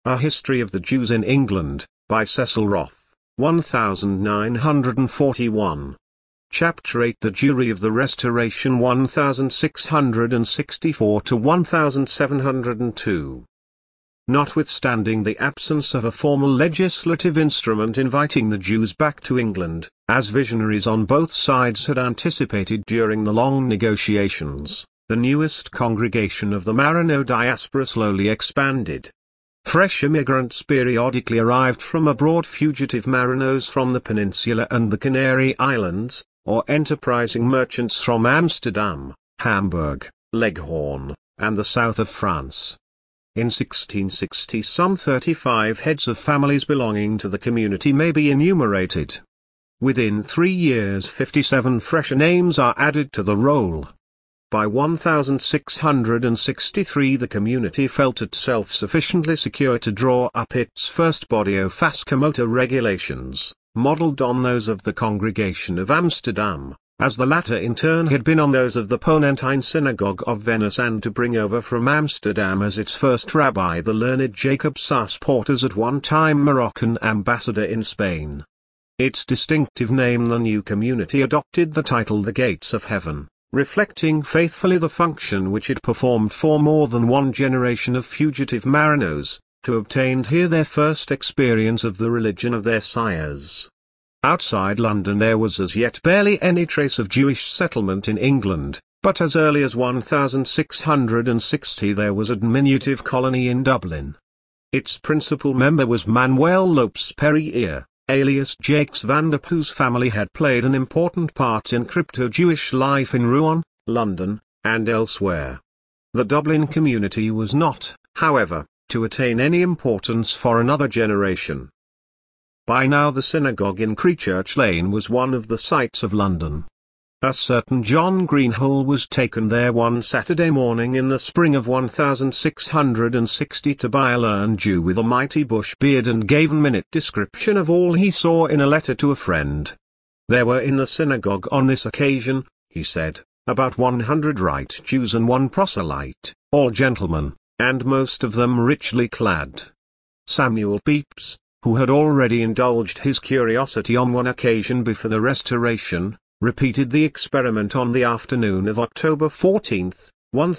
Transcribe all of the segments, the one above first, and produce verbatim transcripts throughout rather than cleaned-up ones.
A History of the Jews in England, by Cecil Roth, nineteen forty-one. Chapter eight The Jewry of the Restoration sixteen sixty-four to seventeen oh two. Notwithstanding the absence of a formal legislative instrument inviting the Jews back to England, as visionaries on both sides had anticipated during the long negotiations, the newest congregation of the Marano diaspora slowly expanded. Fresh immigrants periodically arrived from abroad, fugitive Marranos from the Peninsula and the Canary Islands, or enterprising merchants from Amsterdam, Hamburg, Leghorn, and the south of France. In sixteen sixty some thirty-five heads of families belonging to the community may be enumerated. Within three years fifty-seven fresh names are added to the roll. By sixteen sixty-three the community felt itself sufficiently secure to draw up its first body of Fascomota regulations, modelled on those of the Congregation of Amsterdam, as the latter in turn had been on those of the Ponentine Synagogue of Venice, and to bring over from Amsterdam as its first rabbi the learned Jacob Sas Portas, at one time Moroccan ambassador in Spain. Its distinctive name, the new community adopted the title the Gates of Heaven, reflecting faithfully the function which it performed for more than one generation of fugitive Marranos, who obtained here their first experience of the religion of their sires. Outside London there was as yet barely any trace of Jewish settlement in England, but as early as sixteen sixty there was a diminutive colony in Dublin. Its principal member was Manuel Lopes Perrier, alias Jakes Vanderp, whose family had played an important part in crypto-Jewish life in Rouen, London, and elsewhere. The Dublin community was not, however, to attain any importance for another generation. By now the synagogue in Creechurch Lane was one of the sights of London. A certain John Greenhill was taken there one Saturday morning in the spring of sixteen sixty to buy a learned Jew with a mighty bush beard, and gave a minute description of all he saw in a letter to a friend. There were in the synagogue on this occasion, he said, about one hundred right Jews and one proselyte, all gentlemen, and most of them richly clad. Samuel Pepys, who had already indulged his curiosity on one occasion before the Restoration, repeated the experiment on the afternoon of October fourteenth,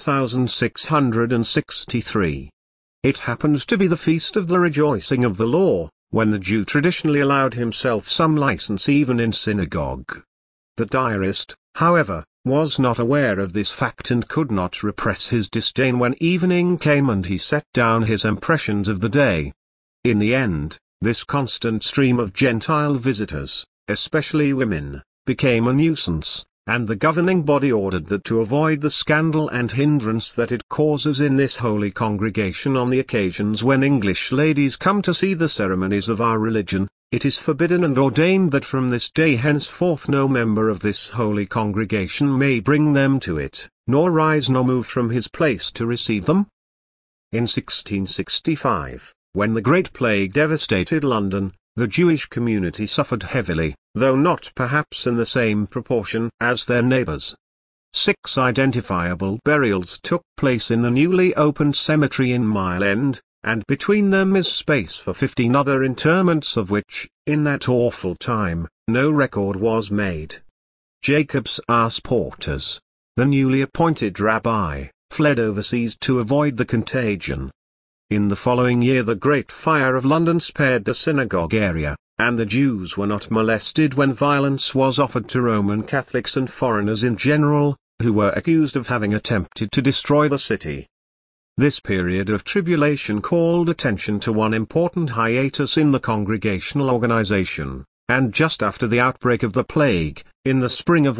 sixteen sixty-three. It happened to be the feast of the rejoicing of the law, when the Jew traditionally allowed himself some license even in synagogue. The diarist, however, was not aware of this fact and could not repress his disdain when evening came and he set down his impressions of the day. In the end, this constant stream of Gentile visitors, especially women, became a nuisance, and the governing body ordered that to avoid the scandal and hindrance that it causes in this holy congregation on the occasions when English ladies come to see the ceremonies of our religion, it is forbidden and ordained that from this day henceforth no member of this holy congregation may bring them to it, nor rise nor move from his place to receive them. In sixteen sixty-five, when the Great Plague devastated London, the Jewish community suffered heavily, though not perhaps in the same proportion as their neighbors. Six identifiable burials took place in the newly opened cemetery in Mile End, and between them is space for fifteen other interments, of which, in that awful time, no record was made. Jacob Sas Portas, the newly appointed rabbi, fled overseas to avoid the contagion. In the following year the Great Fire of London spared the synagogue area, and the Jews were not molested when violence was offered to Roman Catholics and foreigners in general, who were accused of having attempted to destroy the city. This period of tribulation called attention to one important hiatus in the congregational organization, and just after the outbreak of the plague, in the spring of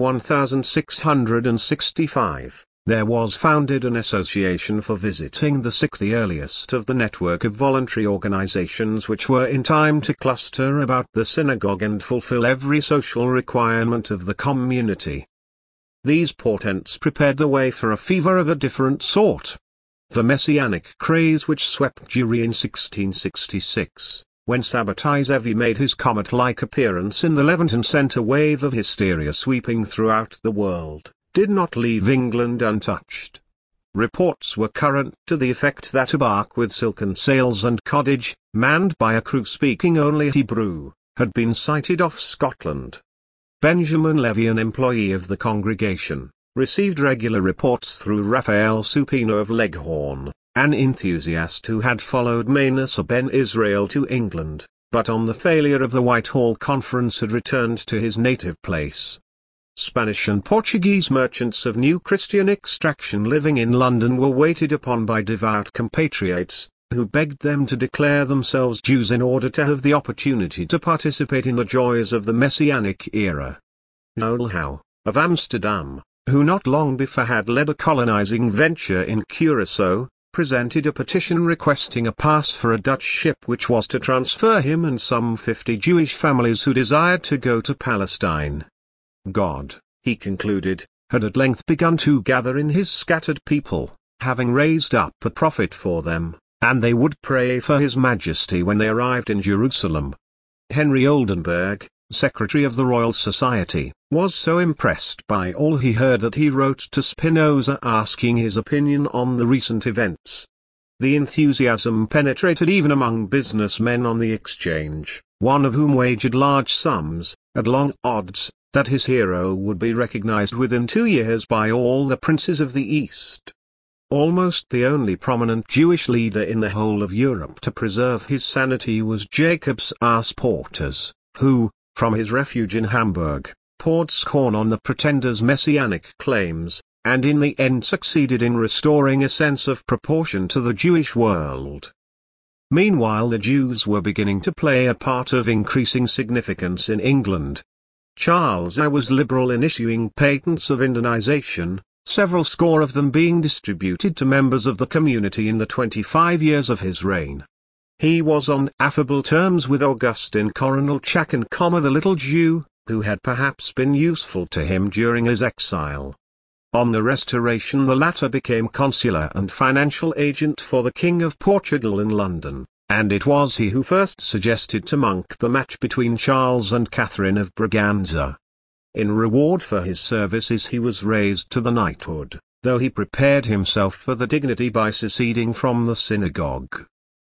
sixteen sixty-five, there was founded an association for visiting the sick, the earliest of the network of voluntary organizations which were in time to cluster about the synagogue and fulfill every social requirement of the community. These portents prepared the way for a fever of a different sort. The messianic craze which swept Jewry in sixteen sixty-six, when Sabbatai Zevi made his comet-like appearance in the Levant and sent a wave of hysteria sweeping throughout the world, did not leave England untouched. Reports were current to the effect that a bark with silken sails and cordage, manned by a crew speaking only Hebrew, had been sighted off Scotland. Benjamin Levy, an employee of the congregation, received regular reports through Raphael Supino of Leghorn, an enthusiast who had followed Manasseh ben Israel to England, but on the failure of the Whitehall Conference had returned to his native place. Spanish and Portuguese merchants of New Christian extraction living in London were waited upon by devout compatriots, who begged them to declare themselves Jews in order to have the opportunity to participate in the joys of the Messianic era. Noel Howe, of Amsterdam, who not long before had led a colonizing venture in Curaçao, presented a petition requesting a pass for a Dutch ship which was to transfer him and some fifty Jewish families who desired to go to Palestine. God, he concluded, had at length begun to gather in his scattered people, having raised up a prophet for them, and they would pray for his majesty when they arrived in Jerusalem. Henry Oldenburg, secretary of the Royal Society, was so impressed by all he heard that he wrote to Spinoza asking his opinion on the recent events. The enthusiasm penetrated even among businessmen on the exchange, one of whom wagered large sums, at long odds, that his hero would be recognized within two years by all the princes of the East. Almost the only prominent Jewish leader in the whole of Europe to preserve his sanity was Jacobus Ars Portas, who, from his refuge in Hamburg, poured scorn on the pretender's messianic claims, and in the end succeeded in restoring a sense of proportion to the Jewish world. Meanwhile, the Jews were beginning to play a part of increasing significance in England. Charles I was liberal in issuing patents of indemnization, several score of them being distributed to members of the community in the twenty-five years of his reign. He was on affable terms with Augustine Coronel Chacan, the little Jew, who had perhaps been useful to him during his exile. On the Restoration, the latter became consular and financial agent for the King of Portugal in London, and it was he who first suggested to Monk the match between Charles and Catherine of Braganza. In reward for his services he was raised to the knighthood, though he prepared himself for the dignity by seceding from the synagogue.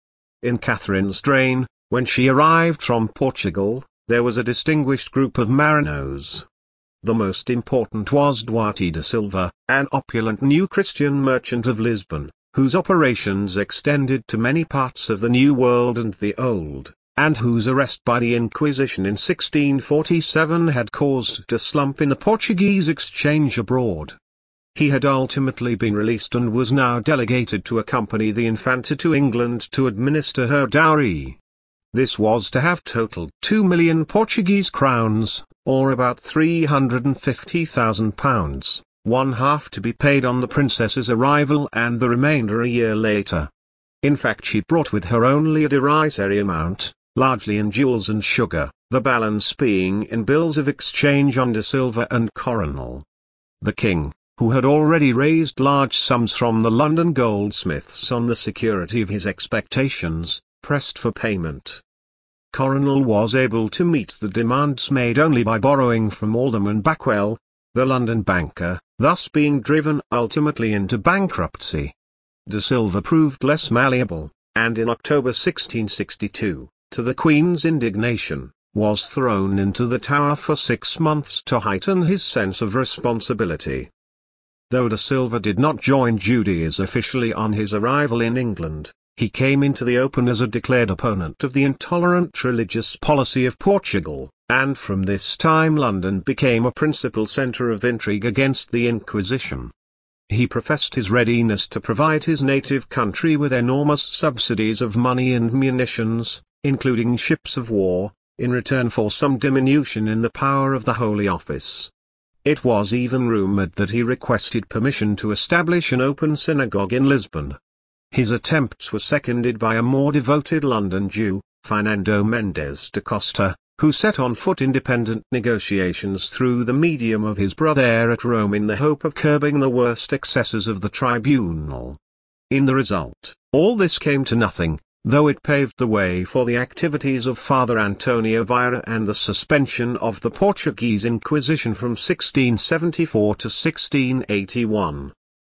In Catherine's reign, when she arrived from Portugal, there was a distinguished group of marinos. The most important was Duarte da Silva, an opulent New Christian merchant of Lisbon, whose operations extended to many parts of the New World and the Old, and whose arrest by the Inquisition in sixteen forty-seven had caused a slump in the Portuguese exchange abroad. He had ultimately been released and was now delegated to accompany the Infanta to England to administer her dowry. This was to have totaled two million Portuguese crowns, or about three hundred fifty thousand pounds. One half to be paid on the princess's arrival and the remainder a year later. In fact, she brought with her only a derisory amount, largely in jewels and sugar, the balance being in bills of exchange on Da Silva and Coronel. The king, who had already raised large sums from the London goldsmiths on the security of his expectations, pressed for payment. Coronel was able to meet the demands made only by borrowing from Alderman Backwell, the London banker, thus being driven ultimately into bankruptcy. Da Silva proved less malleable, and in October sixteen sixty-two, to the Queen's indignation, was thrown into the Tower for six months to heighten his sense of responsibility. Though Da Silva did not join Judaism officially on his arrival in England, he came into the open as a declared opponent of the intolerant religious policy of Portugal, and from this time London became a principal centre of intrigue against the Inquisition. He professed his readiness to provide his native country with enormous subsidies of money and munitions, including ships of war, in return for some diminution in the power of the Holy Office. It was even rumoured that he requested permission to establish an open synagogue in Lisbon. His attempts were seconded by a more devoted London Jew, Fernando Mendes da Costa, who set on foot independent negotiations through the medium of his brother at Rome in the hope of curbing the worst excesses of the tribunal. In the result, all this came to nothing, though it paved the way for the activities of Father Antonio Vieira and the suspension of the Portuguese Inquisition from sixteen seventy-four to sixteen eighty-one.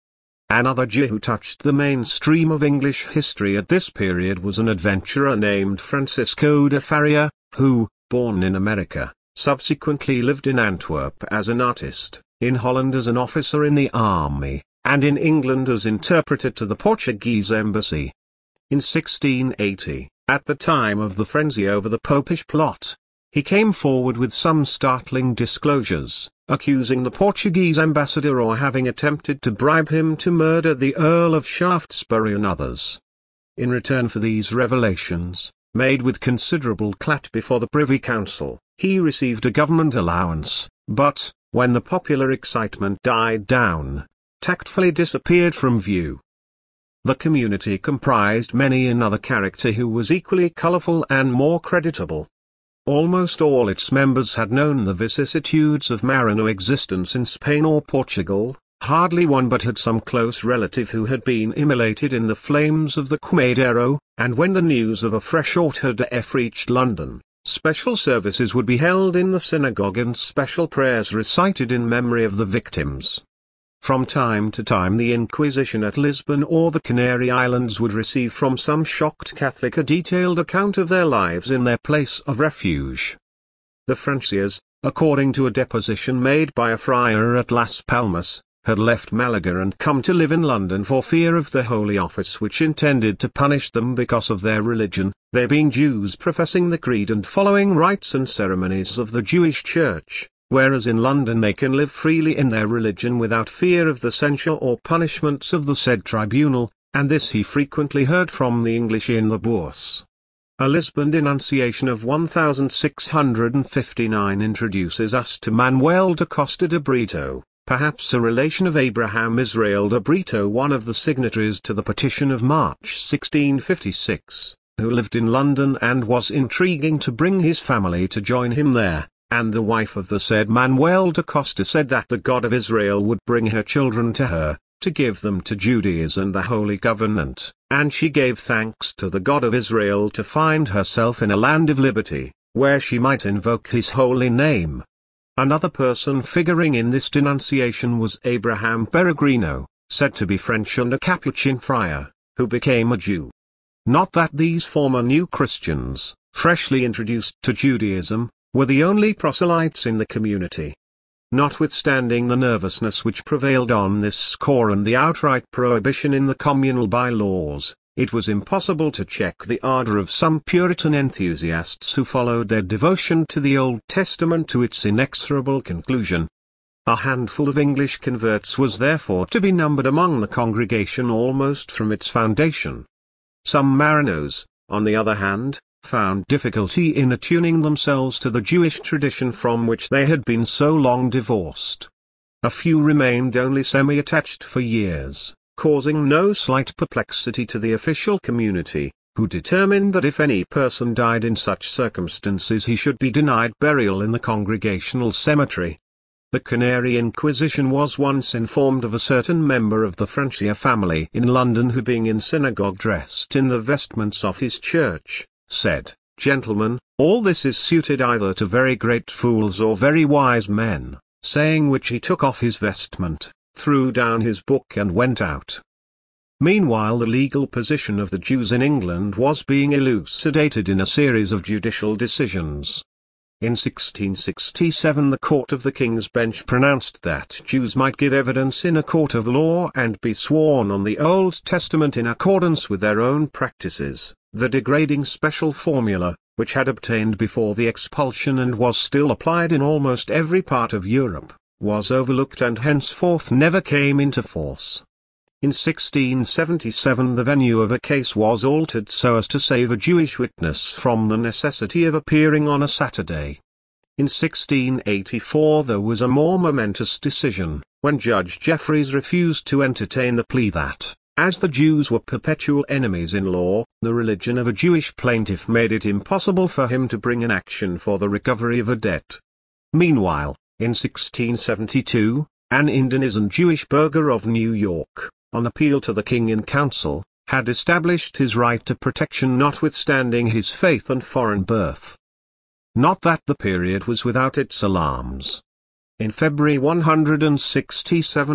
Another Jew who touched the mainstream of English history at this period was an adventurer named Francisco de Faria, who, born in America, subsequently lived in Antwerp as an artist, in Holland as an officer in the army, and in England as interpreter to the Portuguese embassy. In sixteen eighty, at the time of the frenzy over the Popish plot, he came forward with some startling disclosures, accusing the Portuguese ambassador of having attempted to bribe him to murder the Earl of Shaftesbury and others. In return for these revelations, made with considerable clat before the Privy Council, he received a government allowance, but, when the popular excitement died down, tactfully disappeared from view. The community comprised many another character who was equally colorful and more creditable. Almost all its members had known the vicissitudes of marino existence in Spain or Portugal, hardly one but had some close relative who had been immolated in the flames of the Quemadero, and when the news of a fresh auto de fe reached London, special services would be held in the synagogue and special prayers recited in memory of the victims. From time to time the Inquisition at Lisbon or the Canary Islands would receive from some shocked Catholic a detailed account of their lives in their place of refuge. The Francias, according to a deposition made by a friar at Las Palmas, had left Malaga and come to live in London for fear of the Holy Office which intended to punish them because of their religion, they being Jews professing the creed and following rites and ceremonies of the Jewish Church, whereas in London they can live freely in their religion without fear of the censure or punishments of the said tribunal, and this he frequently heard from the English in the Bourse. A Lisbon denunciation of one thousand six hundred fifty-nine introduces us to Manuel de Costa de Brito, perhaps a relation of Abraham Israel de Brito, one of the signatories to the petition of March sixteen fifty-six, who lived in London and was intriguing to bring his family to join him there. And the wife of the said Manuel de Costa said that the God of Israel would bring her children to her, to give them to Judaism and the Holy Covenant, and she gave thanks to the God of Israel to find herself in a land of liberty, where she might invoke his holy name. Another person figuring in this denunciation was Abraham Peregrino, said to be French and a Capuchin friar, who became a Jew. Not that these former New Christians, freshly introduced to Judaism, were the only proselytes in the community. Notwithstanding the nervousness which prevailed on this score and the outright prohibition in the communal bylaws, it was impossible to check the ardor of some Puritan enthusiasts who followed their devotion to the Old Testament to its inexorable conclusion. A handful of English converts was therefore to be numbered among the congregation almost from its foundation. Some Marinos, on the other hand, found difficulty in attuning themselves to the Jewish tradition from which they had been so long divorced. A few remained only semi-attached for years, causing no slight perplexity to the official community, who determined that if any person died in such circumstances he should be denied burial in the congregational cemetery. The Canary Inquisition was once informed of a certain member of the Francia family in London who, being in synagogue dressed in the vestments of his church, said, "Gentlemen, all this is suited either to very great fools or very wise men," saying which he took off his vestment, threw down his book and went out. Meanwhile the legal position of the Jews in England was being elucidated in a series of judicial decisions. In sixteen sixty-seven the Court of the King's Bench pronounced that Jews might give evidence in a court of law and be sworn on the Old Testament in accordance with their own practices. The degrading special formula, which had obtained before the expulsion and was still applied in almost every part of Europe, was overlooked and henceforth never came into force. In sixteen seventy-seven the venue of a case was altered so as to save a Jewish witness from the necessity of appearing on a Saturday. In sixteen eighty-four there was a more momentous decision, when Judge Jeffreys refused to entertain the plea that, as the Jews were perpetual enemies in law, the religion of a Jewish plaintiff made it impossible for him to bring an action for the recovery of a debt. Meanwhile, in sixteen seventy-two, an Indonesian Jewish burgher of New York, on appeal to the king in council, had established his right to protection notwithstanding his faith and foreign birth. Not that the period was without its alarms. In February one hundred sixty-seven,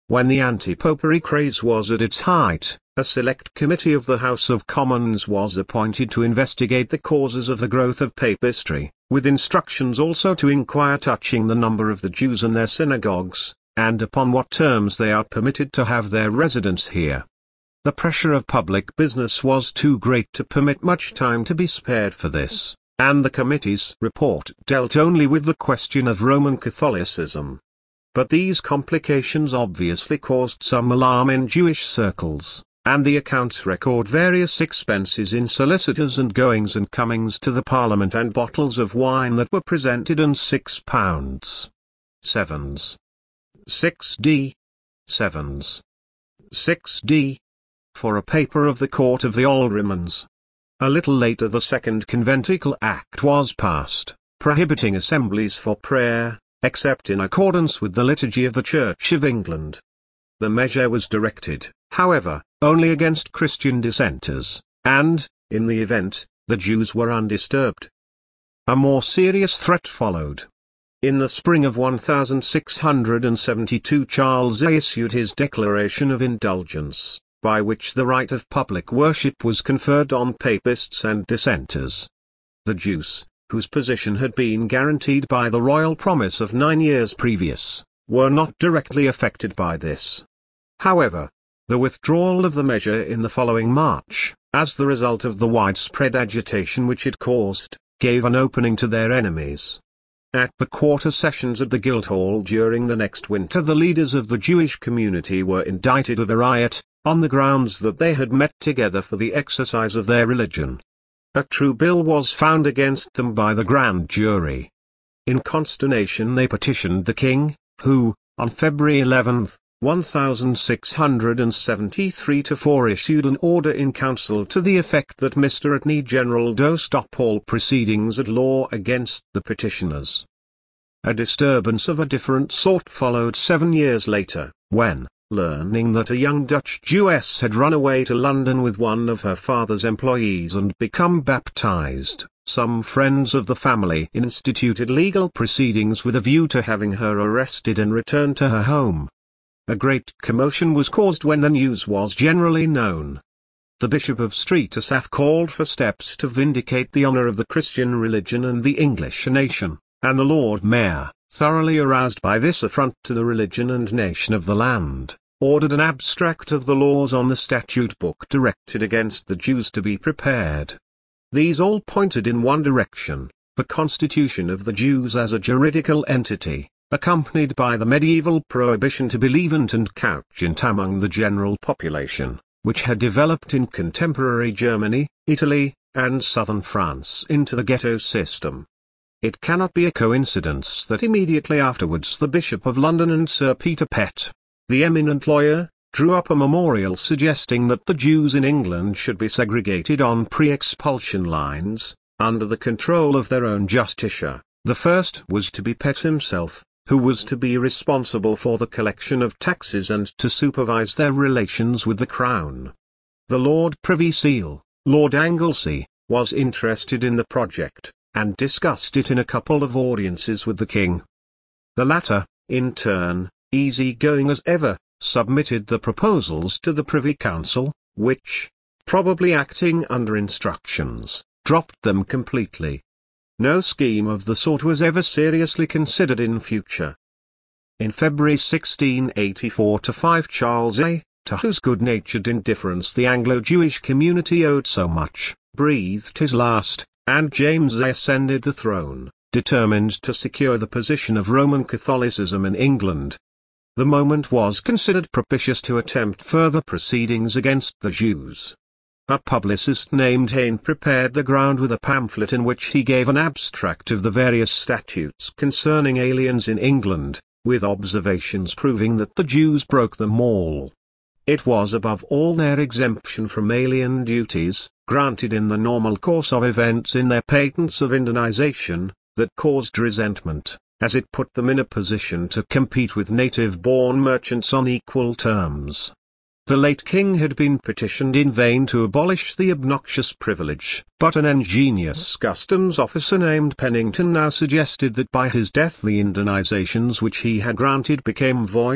When the anti-popery craze was at its height, a select committee of the House of Commons was appointed to investigate the causes of the growth of papistry, with instructions also to inquire touching the number of the Jews in their synagogues, and upon what terms they are permitted to have their residence here. The pressure of public business was too great to permit much time to be spared for this, and the committee's report dealt only with the question of Roman Catholicism. But these complications obviously caused some alarm in Jewish circles, and the accounts record various expenses in solicitors and goings and comings to the Parliament and bottles of wine that were presented and six pounds. Sevens. six d. Sevens. six d. For a paper of the Court of the Aldermans. A little later the Second Conventicle Act was passed, prohibiting assemblies for prayer, except in accordance with the liturgy of the Church of England. The measure was directed, however, only against Christian dissenters, and, in the event, the Jews were undisturbed. A more serious threat followed. In the spring of one thousand six hundred seventy-two Charles the issued his Declaration of Indulgence, by which the right of public worship was conferred on papists and dissenters. The Jews, whose position had been guaranteed by the royal promise of nine years previous, were not directly affected by this. However, the withdrawal of the measure in the following March, as the result of the widespread agitation which it caused, gave an opening to their enemies. At the quarter sessions at the Guildhall during the next winter the leaders of the Jewish community were indicted of a riot, on the grounds that they had met together for the exercise of their religion. A true bill was found against them by the grand jury. In consternation they petitioned the king, who, on February eleventh, one thousand six hundred seventy-three to four issued an order in council to the effect that Mister Attorney General do stop all proceedings at law against the petitioners. A disturbance of a different sort followed seven years later, when, learning that a young Dutch Jewess had run away to London with one of her father's employees and become baptized, some friends of the family instituted legal proceedings with a view to having her arrested and returned to her home. A great commotion was caused when the news was generally known. The Bishop of Street Asaph called for steps to vindicate the honor of the Christian religion and the English nation, and the Lord Mayor, thoroughly aroused by this affront to the religion and nation of the land, ordered an abstract of the laws on the statute book directed against the Jews to be prepared. These all pointed in one direction, the constitution of the Jews as a juridical entity, accompanied by the medieval prohibition to be leavened and couchant among the general population, which had developed in contemporary Germany, Italy, and southern France into the ghetto system. It cannot be a coincidence that immediately afterwards the Bishop of London and Sir Peter Pett, the eminent lawyer, drew up a memorial suggesting that the Jews in England should be segregated on pre-expulsion lines, under the control of their own justiciar. The first was to be Pett himself, who was to be responsible for the collection of taxes and to supervise their relations with the Crown. The Lord Privy Seal, Lord Anglesey, was interested in the project, and discussed it in a couple of audiences with the king. The latter, in turn, easy-going as ever, submitted the proposals to the Privy Council, which, probably acting under instructions, dropped them completely. No scheme of the sort was ever seriously considered in future. In February sixteen eighty-four to five Charles the First, to whose good-natured indifference the Anglo-Jewish community owed so much, breathed his last, and James the First ascended the throne, determined to secure the position of Roman Catholicism in England. The moment was considered propitious to attempt further proceedings against the Jews. A publicist named Hayne prepared the ground with a pamphlet in which he gave an abstract of the various statutes concerning aliens in England, with observations proving that the Jews broke them all. It was above all their exemption from alien duties, granted in the normal course of events in their patents of indemnization, that caused resentment, as it put them in a position to compete with native-born merchants on equal terms. The late king had been petitioned in vain to abolish the obnoxious privilege, but an ingenious customs officer named Pennington now suggested that by his death the indemnizations which he had granted became void,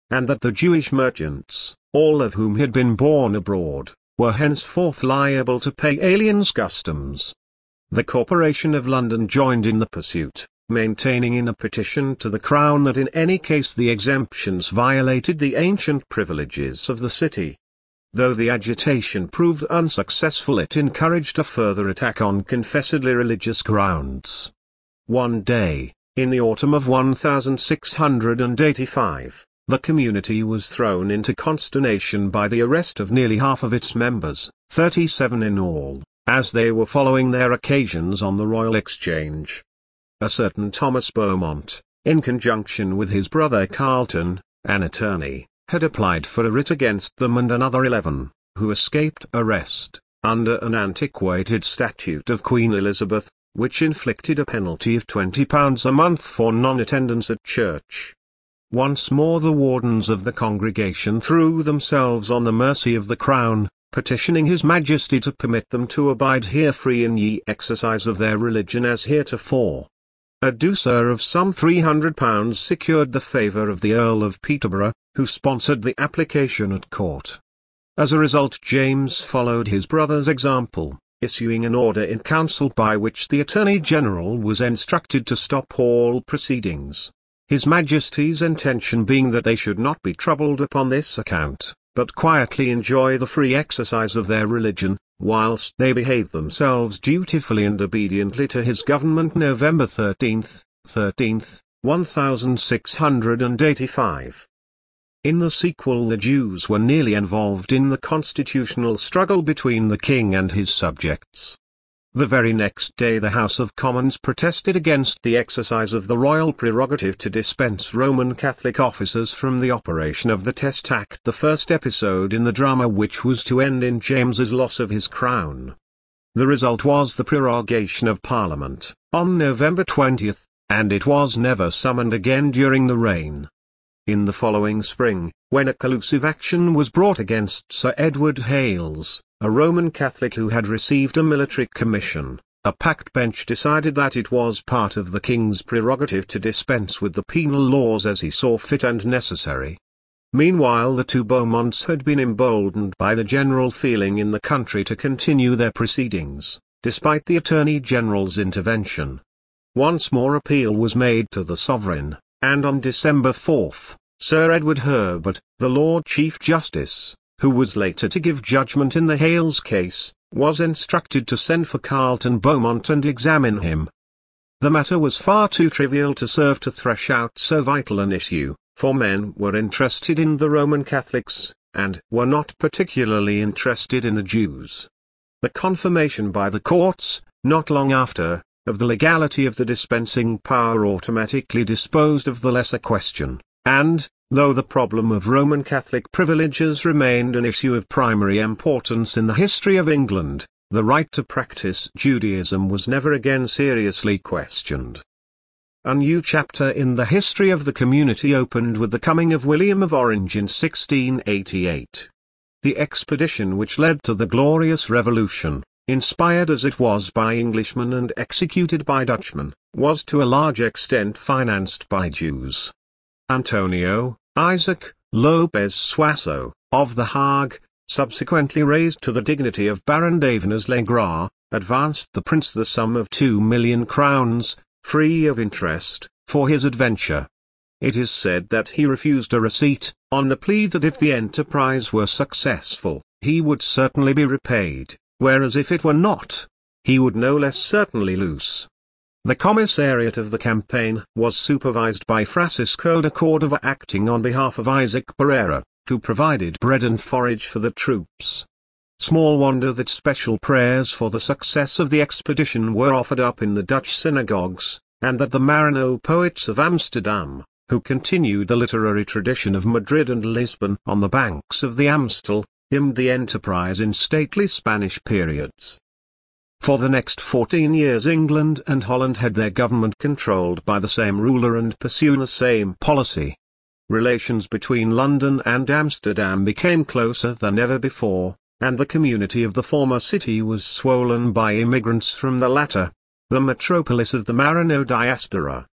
and that the Jewish merchants, all of whom had been born abroad, were henceforth liable to pay aliens' customs. The Corporation of London joined in the pursuit, maintaining in a petition to the Crown that in any case the exemptions violated the ancient privileges of the city. Though the agitation proved unsuccessful, it encouraged a further attack on confessedly religious grounds. One day, in the autumn of one thousand six hundred eighty-five, the community was thrown into consternation by the arrest of nearly half of its members, thirty-seven in all, as they were following their occasions on the Royal Exchange. A certain Thomas Beaumont, in conjunction with his brother Carlton, an attorney, had applied for a writ against them and another eleven, who escaped arrest, under an antiquated statute of Queen Elizabeth, which inflicted a penalty of twenty pounds a month for non-attendance at church. Once more the wardens of the congregation threw themselves on the mercy of the Crown, petitioning His Majesty to permit them to abide here free in ye exercise of their religion as heretofore. A douceur of some three hundred pounds secured the favour of the Earl of Peterborough, who sponsored the application at court. As a result, James followed his brother's example, issuing an order in council by which the Attorney General was instructed to stop all proceedings, His Majesty's intention being that they should not be troubled upon this account, but quietly enjoy the free exercise of their religion, whilst they behaved themselves dutifully and obediently to his government. November thirteenth, thirteenth, one thousand six hundred eighty-five. In the sequel, the Jews were nearly involved in the constitutional struggle between the king and his subjects. The very next day the House of Commons protested against the exercise of the royal prerogative to dispense Roman Catholic officers from the operation of the Test Act, the first episode in the drama which was to end in James's loss of his crown. The result was the prorogation of Parliament, on November twentieth, and it was never summoned again during the reign. In the following spring, when a collusive action was brought against Sir Edward Hales, a Roman Catholic who had received a military commission, a packed bench decided that it was part of the king's prerogative to dispense with the penal laws as he saw fit and necessary. Meanwhile the two Beaumonts had been emboldened by the general feeling in the country to continue their proceedings, despite the Attorney General's intervention. Once more appeal was made to the sovereign, and on December fourth, Sir Edward Herbert, the Lord Chief Justice, who was later to give judgment in the Hales case, was instructed to send for Carlton Beaumont and examine him. The matter was far too trivial to serve to thresh out so vital an issue, for men were interested in the Roman Catholics, and were not particularly interested in the Jews. The confirmation by the courts, not long after, of the legality of the dispensing power automatically disposed of the lesser question, and, though the problem of Roman Catholic privileges remained an issue of primary importance in the history of England, the right to practice Judaism was never again seriously questioned. A new chapter in the history of the community opened with the coming of William of Orange in sixteen eighty-eight. The expedition which led to the Glorious Revolution, inspired as it was by Englishmen and executed by Dutchmen, was to a large extent financed by Jews. Antonio, Isaac, Lopez Suasso, of The Hague, subsequently raised to the dignity of Baron Daveners Le Gras, advanced the prince the sum of two million crowns, free of interest, for his adventure. It is said that he refused a receipt, on the plea that if the enterprise were successful, he would certainly be repaid, whereas if it were not, he would no less certainly lose. The commissariat of the campaign was supervised by Francisco de Cordova, acting on behalf of Isaac Pereira, who provided bread and forage for the troops. Small wonder that special prayers for the success of the expedition were offered up in the Dutch synagogues, and that the Marino poets of Amsterdam, who continued the literary tradition of Madrid and Lisbon on the banks of the Amstel, hymned the enterprise in stately Spanish periods. For the next fourteen years England and Holland had their government controlled by the same ruler and pursued the same policy. Relations between London and Amsterdam became closer than ever before, and the community of the former city was swollen by immigrants from the latter, the metropolis of the Marino diaspora.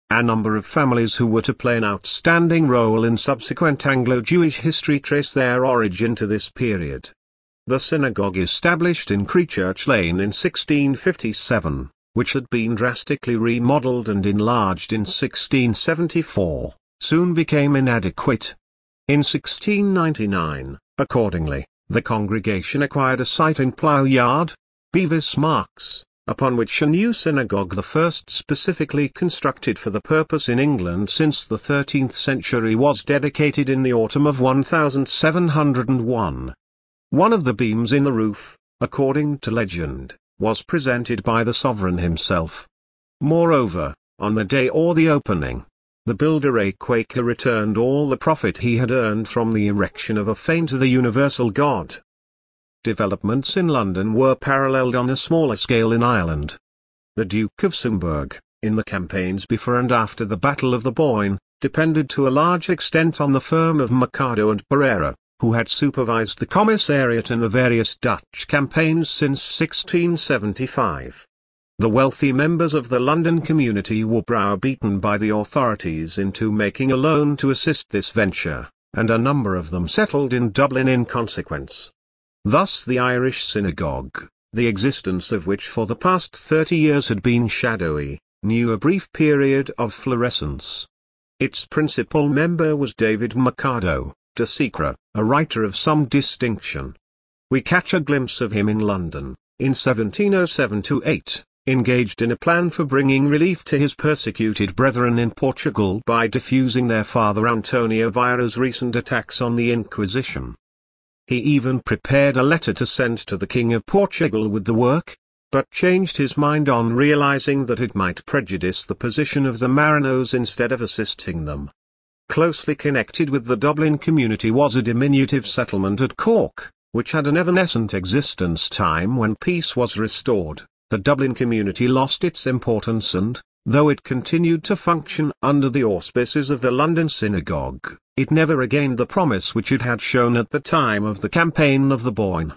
A number of families who were to play an outstanding role in subsequent Anglo-Jewish history trace their origin to this period. The synagogue established in Creechurch Lane in sixteen fifty-seven, which had been drastically remodeled and enlarged in sixteen seventy-four, soon became inadequate. In sixteen ninety-nine, accordingly, the congregation acquired a site in Plough Yard, Bevis Marks, upon which a new synagogue, the first specifically constructed for the purpose in England since the thirteenth century, was dedicated in the autumn of one thousand seven hundred one. One of the beams in the roof, according to legend, was presented by the sovereign himself. Moreover, on the day of the opening, the builder A. Quaker returned all the profit he had earned from the erection of a fane to the universal God. Developments in London were paralleled on a smaller scale in Ireland. The Duke of Sumburgh, in the campaigns before and after the Battle of the Boyne, depended to a large extent on the firm of Mercado and Pereira, who had supervised the commissariat in the various Dutch campaigns since sixteen seventy-five. The wealthy members of the London community were browbeaten by the authorities into making a loan to assist this venture, and a number of them settled in Dublin in consequence. Thus the Irish synagogue, the existence of which for the past thirty years had been shadowy, knew a brief period of florescence. Its principal member was David Mercado de Secra, a writer of some distinction. We catch a glimpse of him in London, in seventeen oh seven to eight, engaged in a plan for bringing relief to his persecuted brethren in Portugal by diffusing their father Antonio Vieira's recent attacks on the Inquisition. He even prepared a letter to send to the King of Portugal with the work, but changed his mind on realizing that it might prejudice the position of the Maranoes instead of assisting them. Closely connected with the Dublin community was a diminutive settlement at Cork, which had an evanescent existence time when peace was restored. The Dublin community lost its importance and, though it continued to function under the auspices of the London synagogue, it never regained the promise which it had shown at the time of the campaign of the Boyne.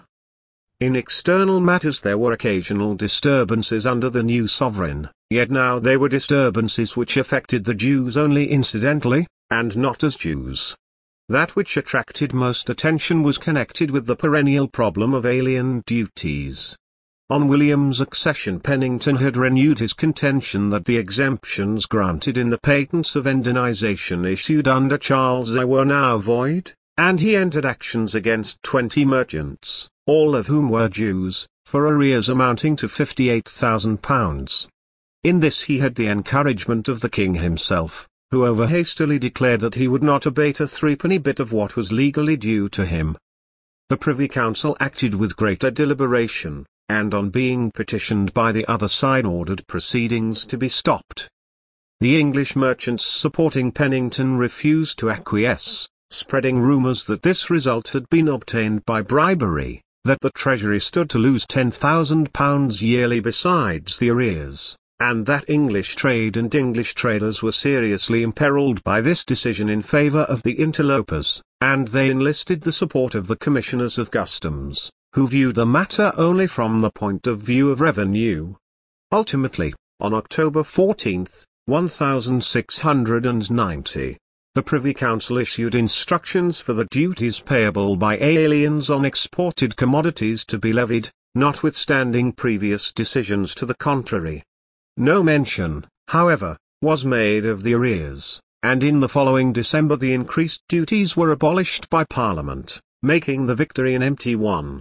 In external matters there were occasional disturbances under the new sovereign, yet now they were disturbances which affected the Jews only incidentally, and not as Jews. That which attracted most attention was connected with the perennial problem of alien duties. On William's accession, Pennington had renewed his contention that the exemptions granted in the patents of Indonization issued under Charles the were now void, and he entered actions against twenty merchants, all of whom were Jews, for arrears amounting to fifty-eight thousand pounds. In this he had the encouragement of the king himself, who over hastily declared that he would not abate a threepenny bit of what was legally due to him. The Privy Council acted with greater deliberation, and on being petitioned by the other side ordered proceedings to be stopped. The English merchants supporting Pennington refused to acquiesce, spreading rumours that this result had been obtained by bribery, that the Treasury stood to lose ten thousand pounds yearly besides the arrears, and that English trade and English traders were seriously imperilled by this decision in favour of the interlopers, and they enlisted the support of the Commissioners of Customs, who viewed the matter only from the point of view of revenue. Ultimately, on October fourteenth, one thousand six hundred ninety, the Privy Council issued instructions for the duties payable by aliens on exported commodities to be levied, notwithstanding previous decisions to the contrary. No mention, however, was made of the arrears, and in the following December the increased duties were abolished by Parliament, making the victory an empty one.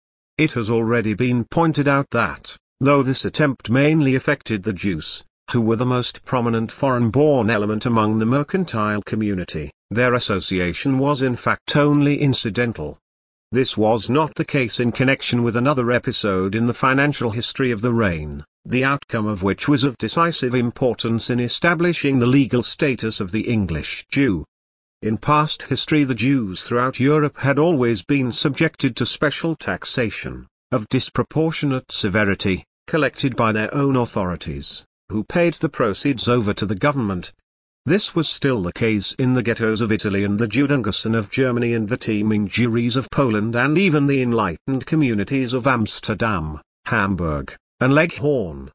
It has already been pointed out that, though this attempt mainly affected the Jews, who were the most prominent foreign-born element among the mercantile community, their association was in fact only incidental. This was not the case in connection with another episode in the financial history of the reign, the outcome of which was of decisive importance in establishing the legal status of the English Jew. In past history the Jews throughout Europe had always been subjected to special taxation, of disproportionate severity, collected by their own authorities, who paid the proceeds over to the government. This was still the case in the ghettos of Italy and the Judengassen of Germany and the teeming Jewries of Poland and even the enlightened communities of Amsterdam, Hamburg, and Leghorn.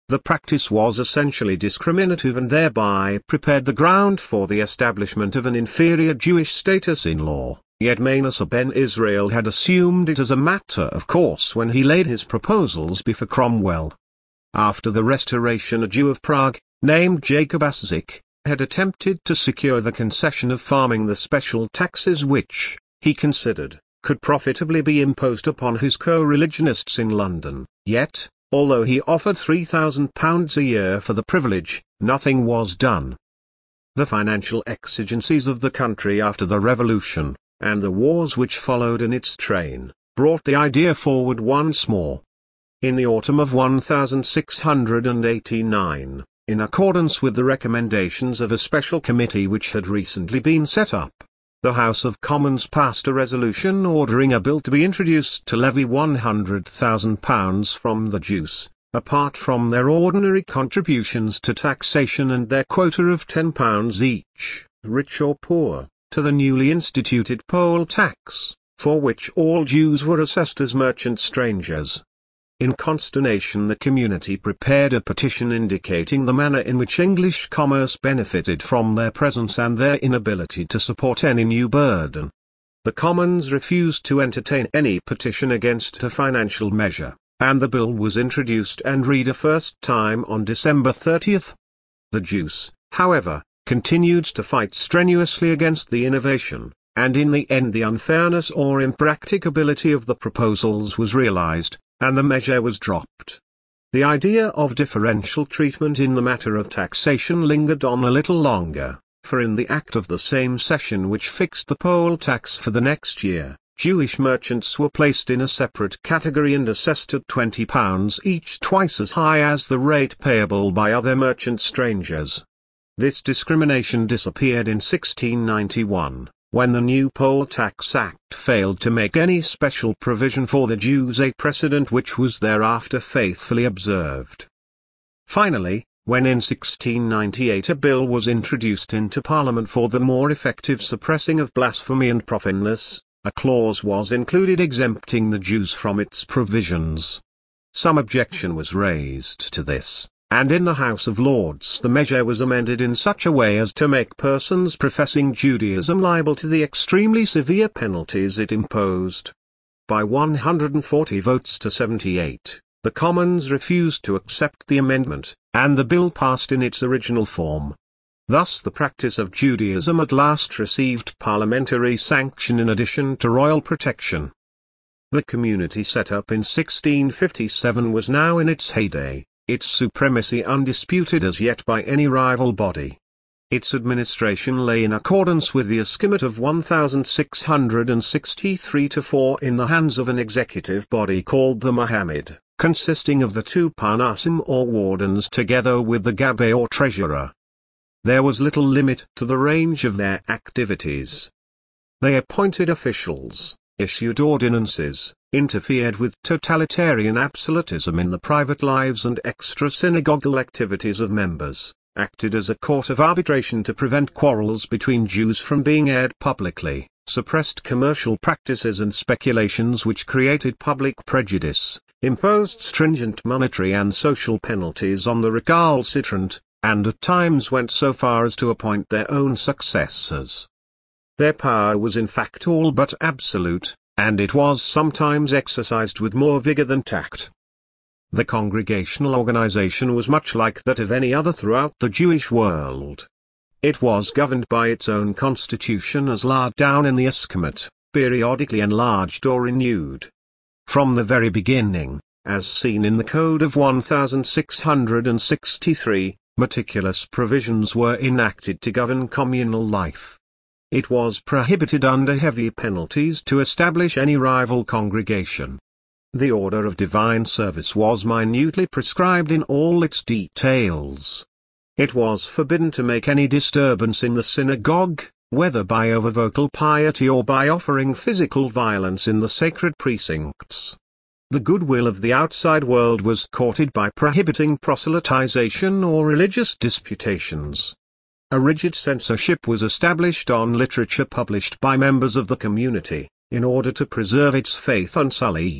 The practice was essentially discriminative and thereby prepared the ground for the establishment of an inferior Jewish status in law, yet Manasseh ben Israel had assumed it as a matter of course when he laid his proposals before Cromwell. After the Restoration, a Jew of Prague, named Jacob Aszik, had attempted to secure the concession of farming the special taxes which, he considered, could profitably be imposed upon his co-religionists in London, yet, although he offered three thousand pounds a year for the privilege, nothing was done. The financial exigencies of the country after the Revolution, and the wars which followed in its train, brought the idea forward once more. In the autumn of one thousand six hundred eighty-nine, in accordance with the recommendations of a special committee which had recently been set up, the House of Commons passed a resolution ordering a bill to be introduced to levy one hundred thousand pounds from the Jews, apart from their ordinary contributions to taxation and their quota of ten pounds each, rich or poor, to the newly instituted poll tax, for which all Jews were assessed as merchant strangers. In consternation, the community prepared a petition indicating the manner in which English commerce benefited from their presence and their inability to support any new burden. The Commons refused to entertain any petition against a financial measure, and the bill was introduced and read a first time on December thirtieth. The Jews, however, continued to fight strenuously against the innovation, and in the end the unfairness or impracticability of the proposals was realized, and the measure was dropped. The idea of differential treatment in the matter of taxation lingered on a little longer, for in the act of the same session which fixed the poll tax for the next year, Jewish merchants were placed in a separate category and assessed at twenty pounds each, twice as high as the rate payable by other merchant strangers. This discrimination disappeared in sixteen ninety-one. When the new Poll Tax Act failed to make any special provision for the Jews, a precedent which was thereafter faithfully observed. Finally, when in sixteen ninety-eight a bill was introduced into Parliament for the more effective suppressing of blasphemy and profaneness, a clause was included exempting the Jews from its provisions. Some objection was raised to this, and in the House of Lords the measure was amended in such a way as to make persons professing Judaism liable to the extremely severe penalties it imposed. By one hundred forty votes to seventy-eight, the Commons refused to accept the amendment, and the bill passed in its original form. Thus the practice of Judaism at last received parliamentary sanction in addition to royal protection. The community set up in sixteen fifty-seven was now in its heyday, its supremacy undisputed as yet by any rival body. Its administration lay in accordance with the estimate of one thousand six hundred sixty-three to four in the hands of an executive body called the Mohammed, consisting of the two Parnasim or wardens together with the Gabbai or treasurer. There was little limit to the range of their activities. They appointed officials, issued ordinances, interfered with totalitarian absolutism in the private lives and extra-synagogal activities of members, acted as a court of arbitration to prevent quarrels between Jews from being aired publicly, suppressed commercial practices and speculations which created public prejudice, imposed stringent monetary and social penalties on the recalcitrant, and at times went so far as to appoint their own successors. Their power was in fact all but absolute, and it was sometimes exercised with more vigor than tact. The congregational organization was much like that of any other throughout the Jewish world. It was governed by its own constitution as laid down in the Eschamet, periodically enlarged or renewed. From the very beginning, as seen in the Code of one thousand six hundred sixty-three, meticulous provisions were enacted to govern communal life. It was prohibited under heavy penalties to establish any rival congregation. The order of divine service was minutely prescribed in all its details. It was forbidden to make any disturbance in the synagogue, whether by overvocal piety or by offering physical violence in the sacred precincts. The goodwill of the outside world was courted by prohibiting proselytization or religious disputations. A rigid censorship was established on literature published by members of the community, in order to preserve its faith unsullied.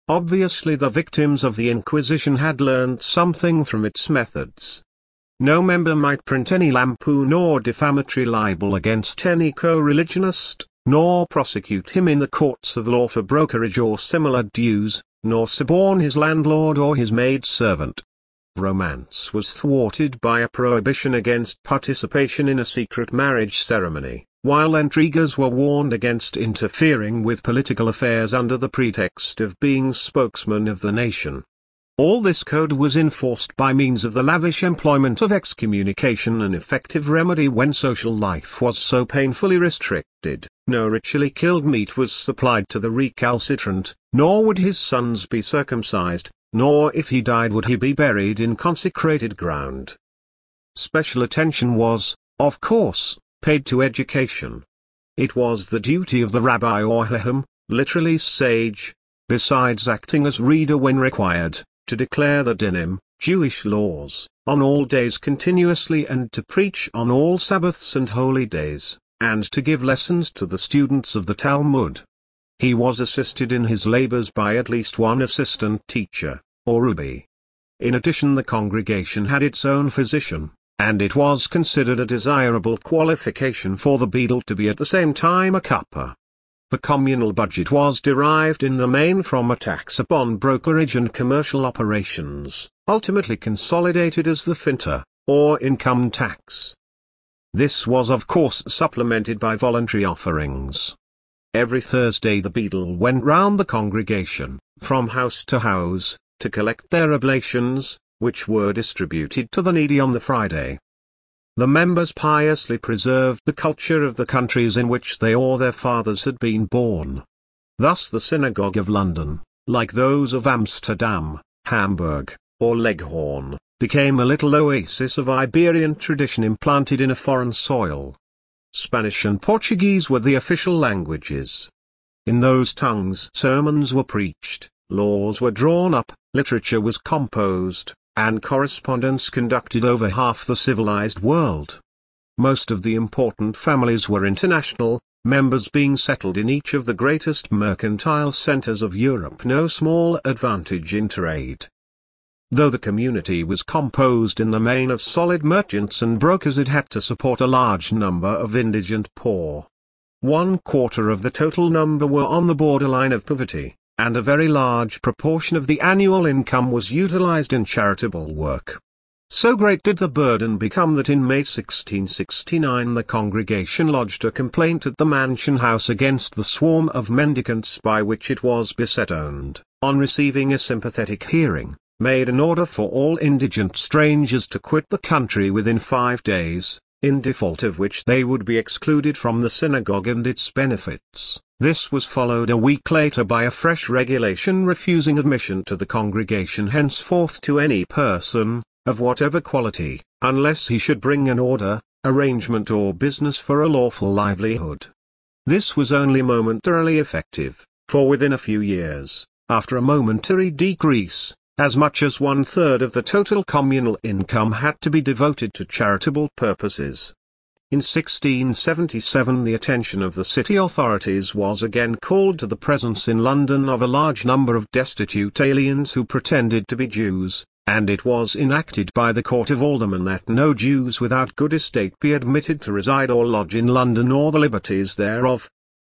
Obviously the victims of the Inquisition had learned something from its methods. No member might print any lampoon or defamatory libel against any co-religionist, nor prosecute him in the courts of law for brokerage or similar dues, nor suborn his landlord or his maidservant. Romance was thwarted by a prohibition against participation in a secret marriage ceremony, while intriguers were warned against interfering with political affairs under the pretext of being spokesmen of the nation. All this code was enforced by means of the lavish employment of excommunication, an effective remedy when social life was so painfully restricted. No ritually killed meat was supplied to the recalcitrant, nor would his sons be circumcised, nor if he died would he be buried in consecrated ground. Special attention was, of course, paid to education. It was the duty of the rabbi or hacham, literally sage, besides acting as reader when required, to declare the dinim, Jewish laws, on all days continuously and to preach on all Sabbaths and holy days, and to give lessons to the students of the Talmud. He was assisted in his labors by at least one assistant teacher, or Rebbe. In addition, the congregation had its own physician, and it was considered a desirable qualification for the beadle to be at the same time a cupper. The communal budget was derived in the main from a tax upon brokerage and commercial operations, ultimately consolidated as the finta, or income tax. This was of course supplemented by voluntary offerings. Every Thursday the beadle went round the congregation, from house to house, to collect their oblations, which were distributed to the needy on the Friday. The members piously preserved the culture of the countries in which they or their fathers had been born. Thus the Synagogue of London, like those of Amsterdam, Hamburg, or Leghorn, became a little oasis of Iberian tradition implanted in a foreign soil. Spanish and Portuguese were the official languages. In those tongues sermons were preached, laws were drawn up, literature was composed, and correspondence conducted over half the civilized world. Most of the important families were international, members being settled in each of the greatest mercantile centers of Europe, no small advantage in trade. Though the community was composed in the main of solid merchants and brokers, it had to support a large number of indigent poor. One quarter of the total number were on the borderline of poverty, and a very large proportion of the annual income was utilized in charitable work. So great did the burden become that in May sixteen sixty-nine the congregation lodged a complaint at the Mansion House against the swarm of mendicants by which it was beset, and, on receiving a sympathetic hearing, made an order for all indigent strangers to quit the country within five days, in default of which they would be excluded from the synagogue and its benefits. This was followed a week later by a fresh regulation refusing admission to the congregation henceforth to any person, of whatever quality, unless he should bring an order, arrangement or business for a lawful livelihood. This was only momentarily effective, for within a few years, after a momentary decrease, as much as one-third of the total communal income had to be devoted to charitable purposes. In sixteen seventy-seven the attention of the city authorities was again called to the presence in London of a large number of destitute aliens who pretended to be Jews, and it was enacted by the Court of Aldermen that no Jews without good estate be admitted to reside or lodge in London or the liberties thereof.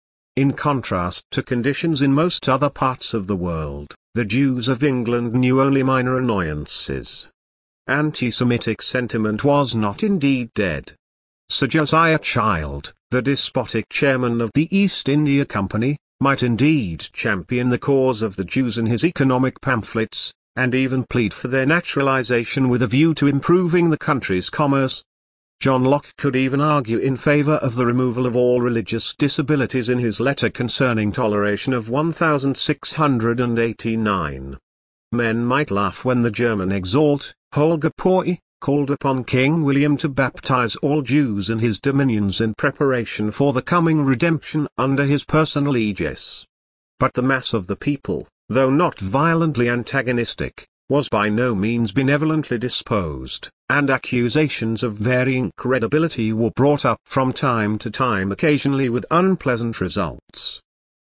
In contrast to conditions in most other parts of the world, the Jews of England knew only minor annoyances. Anti-Semitic sentiment was not indeed dead. Sir Josiah Child, the despotic chairman of the East India Company, might indeed champion the cause of the Jews in his economic pamphlets, and even plead for their naturalization with a view to improving the country's commerce. John Locke could even argue in favor of the removal of all religious disabilities in his letter concerning toleration of one thousand six hundred eighty-nine. Men might laugh when the German exalt, Holger Pauli, called upon King William to baptize all Jews in his dominions in preparation for the coming redemption under his personal aegis. But the mass of the people, though not violently antagonistic, was by no means benevolently disposed, and accusations of varying credibility were brought up from time to time, occasionally with unpleasant results.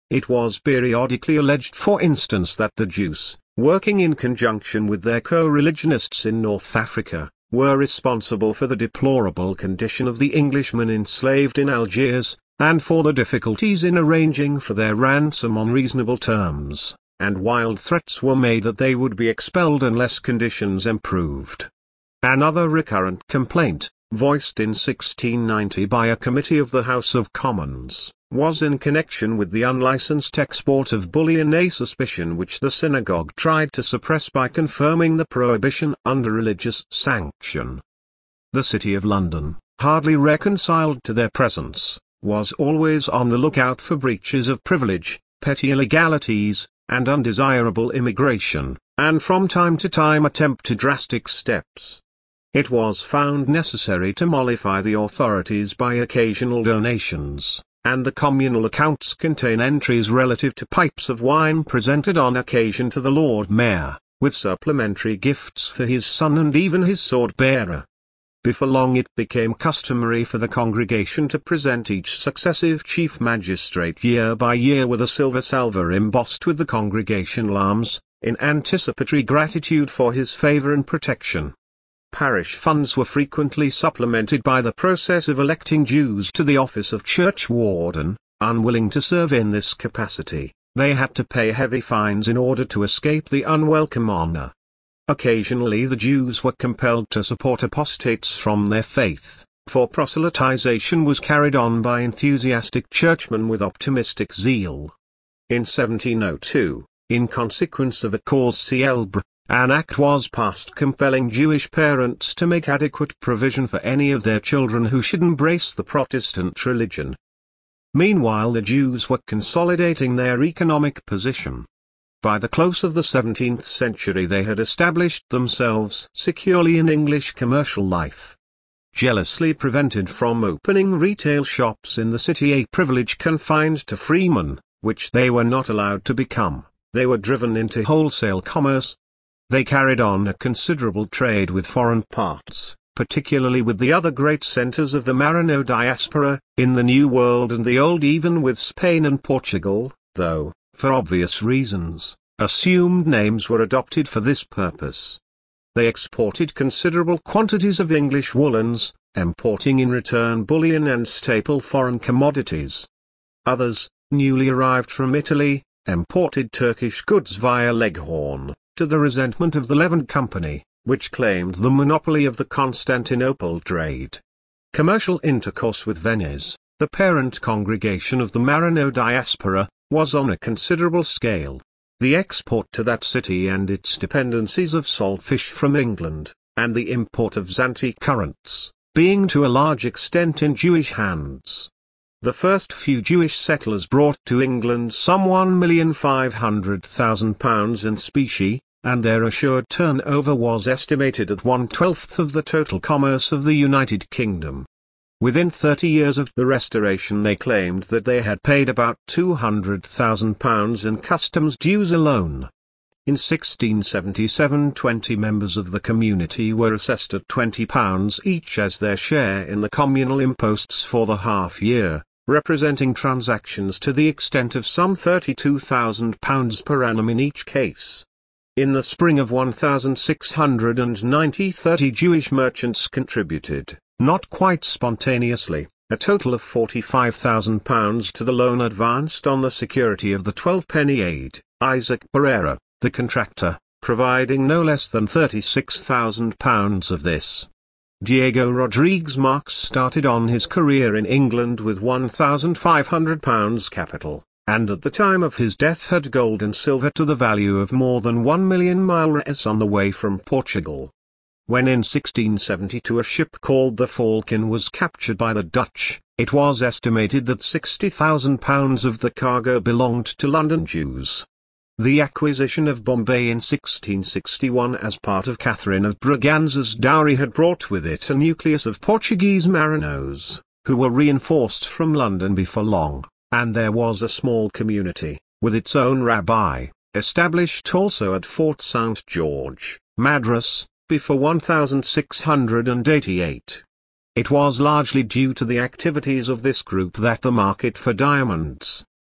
It was periodically alleged, for instance, that the Jews, working in conjunction with their co-religionists in North Africa, were responsible for the deplorable condition of the Englishmen enslaved in Algiers, and for the difficulties in arranging for their ransom on reasonable terms, and wild threats were made that they would be expelled unless conditions improved. Another recurrent complaint, voiced in sixteen ninety by a committee of the House of Commons, was in connection with the unlicensed export of bullion, a suspicion which the synagogue tried to suppress by confirming the prohibition under religious sanction. The City of London, hardly reconciled to their presence, was always on the lookout for breaches of privilege, petty illegalities, and undesirable immigration, and from time to time attempted drastic steps. It was found necessary to mollify the authorities by occasional donations, and the communal accounts contain entries relative to pipes of wine presented on occasion to the Lord Mayor, with supplementary gifts for his son and even his sword-bearer. Before long it became customary for the congregation to present each successive chief magistrate year by year with a silver salver embossed with the congregational arms, in anticipatory gratitude for his favor and protection. Parish funds were frequently supplemented by the process of electing Jews to the office of church warden. Unwilling to serve in this capacity, they had to pay heavy fines in order to escape the unwelcome honor. Occasionally the Jews were compelled to support apostates from their faith, for proselytization was carried on by enthusiastic churchmen with optimistic zeal. In seventeen oh two, in consequence of a cause célèbre, an act was passed compelling Jewish parents to make adequate provision for any of their children who should embrace the Protestant religion. Meanwhile the Jews were consolidating their economic position. By the close of the seventeenth century they had established themselves securely in English commercial life. Jealously prevented from opening retail shops in the city, a privilege confined to freemen, which they were not allowed to become, they were driven into wholesale commerce. They carried on a considerable trade with foreign parts, particularly with the other great centers of the Marino diaspora, in the New World and the Old, even with Spain and Portugal, though, for obvious reasons, assumed names were adopted for this purpose. They exported considerable quantities of English woolens, importing in return bullion and staple foreign commodities. Others, newly arrived from Italy, imported Turkish goods via Leghorn, to the resentment of the Levant Company, which claimed the monopoly of the Constantinople trade. Commercial intercourse with Venice, the parent congregation of the Marino diaspora, was on a considerable scale. The export to that city and its dependencies of salt fish from England, and the import of Zante currants, being to a large extent in Jewish hands. The first few Jewish settlers brought to England some one million five hundred thousand pounds in specie, and their assured turnover was estimated at one-twelfth of the total commerce of the United Kingdom. Within thirty years of the Restoration they claimed that they had paid about two hundred thousand pounds in customs dues alone. In sixteen seventy-seven twenty members of the community were assessed at twenty pounds each as their share in the communal imposts for the half year, representing transactions to the extent of some thirty-two thousand pounds per annum in each case. In the spring of one thousand six hundred ninety thirty Jewish merchants contributed, not quite spontaneously, a total of forty-five thousand pounds to the loan advanced on the security of the twelve-penny aid, Isaac Pereira, the contractor, providing no less than thirty-six thousand pounds of this. Diego Rodriguez Marx started on his career in England with one thousand five hundred pounds capital, and at the time of his death had gold and silver to the value of more than one million milreis on the way from Portugal. When in sixteen seventy-two a ship called the Falcon was captured by the Dutch, it was estimated that sixty thousand pounds of the cargo belonged to London Jews. The acquisition of Bombay in sixteen sixty-one as part of Catherine of Braganza's dowry had brought with it a nucleus of Portuguese marinos, who were reinforced from London before long, and there was a small community, with its own rabbi, established also at Fort Saint George, Madras, before one thousand six hundred eighty-eight. It was largely due to the activities of this group that the market for diamonds,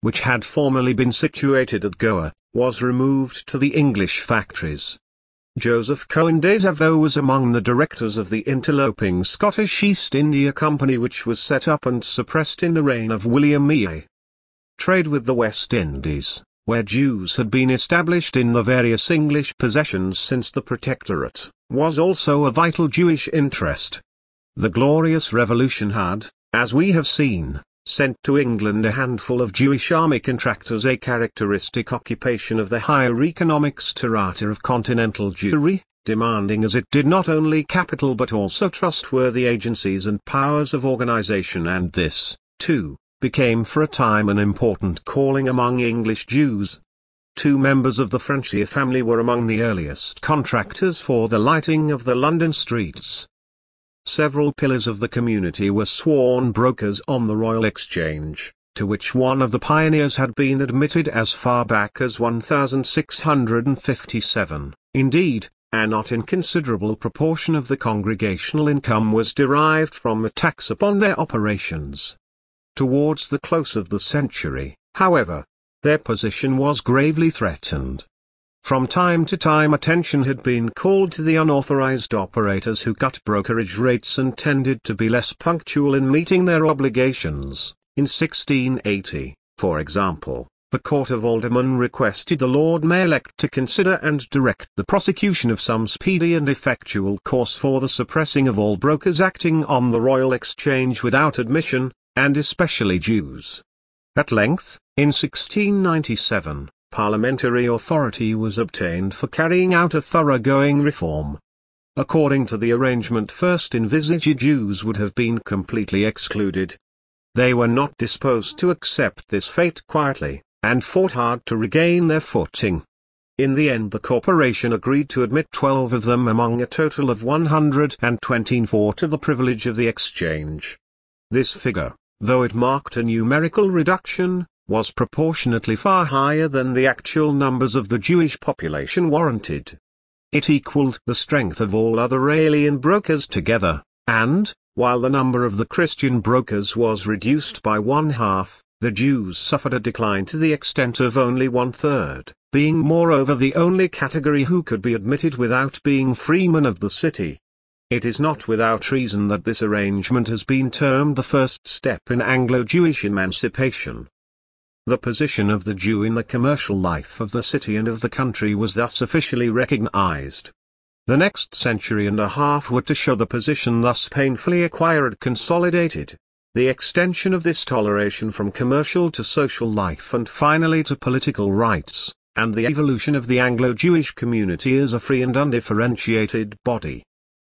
which had formerly been situated at Goa, was removed to the English factories. Joseph Cohen de Zavaux was among the directors of the interloping Scottish East India Company, which was set up and suppressed in the reign of William the First. Trade with the West Indies, where Jews had been established in the various English possessions since the Protectorate, was also a vital Jewish interest. The Glorious Revolution had, as we have seen, sent to England a handful of Jewish army contractors, a characteristic occupation of the higher economic strata of continental Jewry, demanding as it did not only capital but also trustworthy agencies and powers of organization, and this, too, became for a time an important calling among English Jews. Two members of the Franchia family were among the earliest contractors for the lighting of the London streets. Several pillars of the community were sworn brokers on the Royal Exchange, to which one of the pioneers had been admitted as far back as one thousand six hundred fifty-seven. Indeed, a not inconsiderable proportion of the congregational income was derived from a tax upon their operations. Towards the close of the century, however, their position was gravely threatened. From time to time attention had been called to the unauthorized operators who cut brokerage rates and tended to be less punctual in meeting their obligations. In sixteen eighty, for example, the Court of Aldermen requested the Lord Mayor-elect to consider and direct the prosecution of some speedy and effectual course for the suppressing of all brokers acting on the Royal Exchange without admission, and especially Jews. At length, in sixteen ninety-seven, parliamentary authority was obtained for carrying out a thoroughgoing reform. According to the arrangement first envisaged, Jews would have been completely excluded. They were not disposed to accept this fate quietly, and fought hard to regain their footing. In the end the corporation agreed to admit twelve of them among a total of one hundred twenty-four to the privilege of the exchange. This figure, though it marked a numerical reduction, was proportionately far higher than the actual numbers of the Jewish population warranted. It equaled the strength of all other alien brokers together, and, while the number of the Christian brokers was reduced by one half, the Jews suffered a decline to the extent of only one-third, being moreover the only category who could be admitted without being freemen of the city. It is not without reason that this arrangement has been termed the first step in Anglo-Jewish emancipation. The position of the Jew in the commercial life of the city and of the country was thus officially recognized. The next century and a half were to show the position thus painfully acquired consolidated, the extension of this toleration from commercial to social life and finally to political rights, and the evolution of the Anglo-Jewish community as a free and undifferentiated body.